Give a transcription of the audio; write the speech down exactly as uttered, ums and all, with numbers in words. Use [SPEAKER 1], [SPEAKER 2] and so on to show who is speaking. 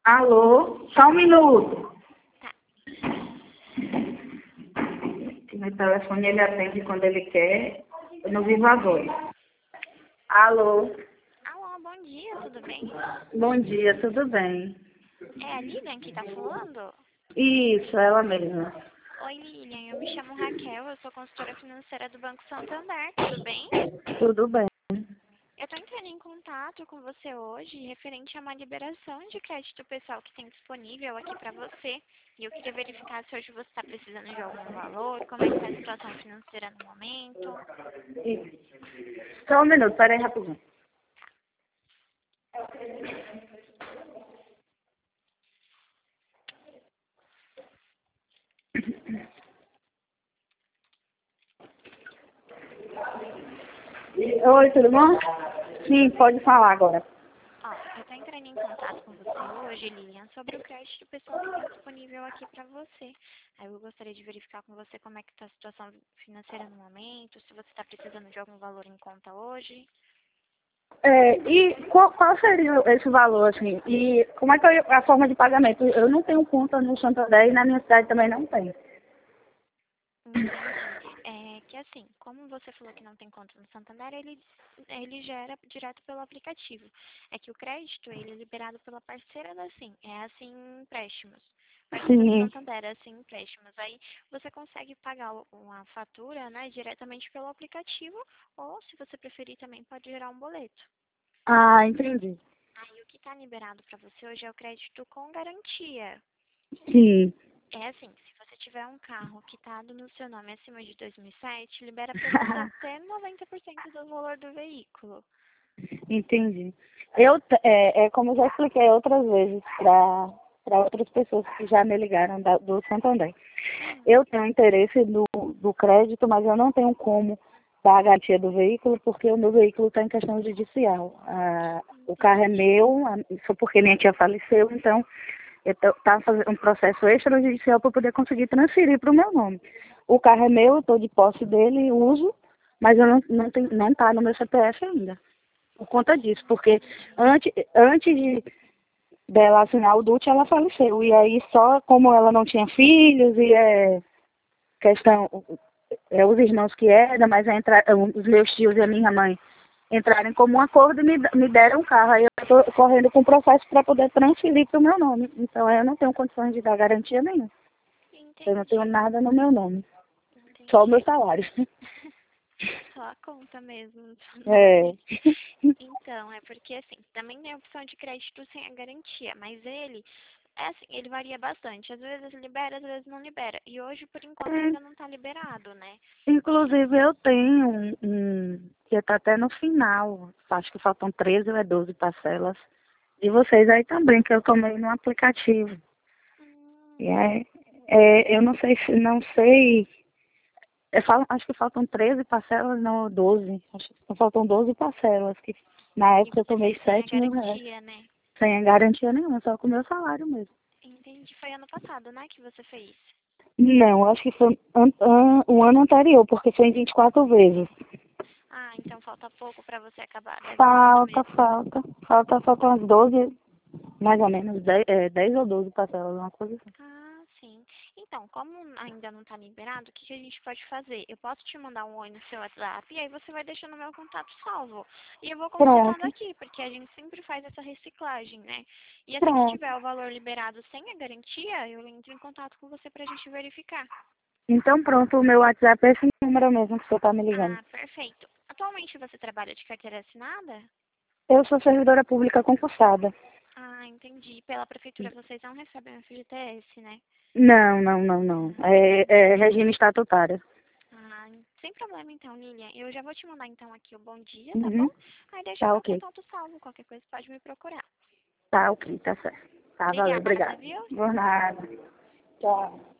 [SPEAKER 1] Alô? Só um minuto.
[SPEAKER 2] Tá.
[SPEAKER 1] Meu telefone ele atende quando ele quer. Eu não vivo agora. Alô?
[SPEAKER 2] Alô, bom dia, tudo bem?
[SPEAKER 1] Bom dia, tudo bem?
[SPEAKER 2] É a Lilian que tá falando?
[SPEAKER 1] Isso, ela mesma.
[SPEAKER 2] Oi, Lilian, eu me chamo Raquel, eu sou consultora financeira do Banco Santander, tudo bem?
[SPEAKER 1] Tudo bem.
[SPEAKER 2] Eu tô entrando em contato com você hoje referente a uma liberação de crédito pessoal que tem disponível aqui pra você. E eu queria verificar se hoje você está precisando de algum valor, como é que tá a situação financeira no momento.
[SPEAKER 1] Isso. Só um minuto, peraí rapidinho. Oi, tudo bom? Sim, pode falar agora.
[SPEAKER 2] Ó, eu tô entrando em contato com você hoje, Lilian, sobre o crédito pessoal que tem disponível aqui para você. Aí eu gostaria de verificar com você como é que está a situação financeira no momento, se você está precisando de algum valor em conta hoje.
[SPEAKER 1] É, e qual, qual seria esse valor, assim? E como é que é a forma de pagamento? Eu não tenho conta no Santander e na minha cidade também não tem.
[SPEAKER 2] Entendi. É que assim, como você falou que não tem conta no Santander, ele, ele gera direto pelo aplicativo. É que o crédito, ele é liberado pela parceira da Sim, é assim empréstimos. Parceira do
[SPEAKER 1] Sim.
[SPEAKER 2] Santander, é assim empréstimos. Aí você consegue pagar o- uma fatura, né, diretamente pelo aplicativo, ou se você preferir também pode gerar um boleto.
[SPEAKER 1] Ah, entendi.
[SPEAKER 2] Aí o que está liberado para você hoje é o crédito com garantia.
[SPEAKER 1] Sim.
[SPEAKER 2] É assim, se você tiver um carro quitado no seu nome acima de dois mil e sete, libera pelo menos até noventa por cento do valor do veículo.
[SPEAKER 1] Entendi. Eu, t- é, é como eu já expliquei outras vezes para para outras pessoas que já me ligaram da, do Santander.
[SPEAKER 2] Hum,
[SPEAKER 1] Eu tenho interesse do, do crédito, mas eu não tenho como dar a garantia do veículo, porque o meu veículo está em questão judicial. Ah, o carro é
[SPEAKER 2] entendi.
[SPEAKER 1] meu, ah, isso porque minha tia faleceu, então eu estava fazendo um processo extrajudicial para poder conseguir transferir para o meu nome. O carro é meu, eu estou de posse dele, uso, mas eu não, não, tem, não tá no meu C P F ainda por conta disso, porque
[SPEAKER 2] Entendi.
[SPEAKER 1] antes, antes de dela assinar o D U T, ela faleceu. E aí só como ela não tinha filhos e é questão, é, os irmãos que eram, mas é entrar, os meus tios e a minha mãe entraram em comum acordo e me, me deram um carro. Aí eu estou correndo com o processo para poder transferir para o meu nome. Então aí eu não tenho condições de dar garantia nenhuma. Eu não tenho
[SPEAKER 2] Entendi.
[SPEAKER 1] nada no meu nome. Só o meu
[SPEAKER 2] Entendi.
[SPEAKER 1] salário.
[SPEAKER 2] Só a conta mesmo, no seu
[SPEAKER 1] É.
[SPEAKER 2] nome. Então, é porque assim, também tem a opção de crédito sem a garantia, mas ele, é assim, ele varia bastante. Às vezes libera, às vezes não libera. E hoje, por enquanto, ainda não está liberado, né?
[SPEAKER 1] Inclusive, eu tenho um, um que está até no final. Acho que faltam treze ou é doze parcelas. E vocês aí também, que eu tomei no aplicativo. E
[SPEAKER 2] Hum,
[SPEAKER 1] é, é, eu não sei se, não sei. Eu falo, acho que faltam treze parcelas, não, doze. Acho que faltam doze parcelas. Que na
[SPEAKER 2] e
[SPEAKER 1] época eu
[SPEAKER 2] você
[SPEAKER 1] tomei
[SPEAKER 2] fez sem a
[SPEAKER 1] sete mil reais.
[SPEAKER 2] garantia, né?
[SPEAKER 1] Sem garantia nenhuma, só com o meu salário mesmo.
[SPEAKER 2] Entendi. Foi ano passado, né, que você fez?
[SPEAKER 1] Não, acho que foi an, an, o ano anterior, porque foi em vinte e quatro vezes.
[SPEAKER 2] Ah, então falta pouco para você acabar. Deve ser isso
[SPEAKER 1] Falta,
[SPEAKER 2] mesmo.
[SPEAKER 1] falta. Falta, falta umas doze, mais ou menos, dez, é, dez ou doze parcelas, uma coisa assim.
[SPEAKER 2] Ah, sim. Então, como ainda não está liberado, o que, que a gente pode fazer? Eu posso te mandar um oi no seu WhatsApp e aí você vai deixando o meu contato salvo. E eu vou consultando
[SPEAKER 1] Pronto,
[SPEAKER 2] aqui, porque a gente sempre faz essa reciclagem, né? E assim que
[SPEAKER 1] pronto.
[SPEAKER 2] tiver o valor liberado sem a garantia, eu entro em contato com você para a gente verificar.
[SPEAKER 1] Então pronto, o meu WhatsApp é esse número mesmo que você tá me ligando.
[SPEAKER 2] Ah, perfeito. Atualmente você trabalha de carteira assinada?
[SPEAKER 1] Eu sou servidora pública concursada.
[SPEAKER 2] Ah, entendi. Pela prefeitura vocês não recebem o F G T S, né?
[SPEAKER 1] Não, não, não, não.
[SPEAKER 2] Ah,
[SPEAKER 1] É,
[SPEAKER 2] entendi.
[SPEAKER 1] é regime estatutário.
[SPEAKER 2] Ah, sem problema então, Lilian. Eu já vou te mandar então aqui o bom dia, tá bom?
[SPEAKER 1] Uhum.
[SPEAKER 2] Aí deixa
[SPEAKER 1] Tá
[SPEAKER 2] meu
[SPEAKER 1] ok.
[SPEAKER 2] contato salvo, qualquer coisa pode me procurar.
[SPEAKER 1] Tá ok, tá certo. Tá, valeu,
[SPEAKER 2] Obrigada,
[SPEAKER 1] obrigada.
[SPEAKER 2] viu?
[SPEAKER 1] Por nada. Tchau.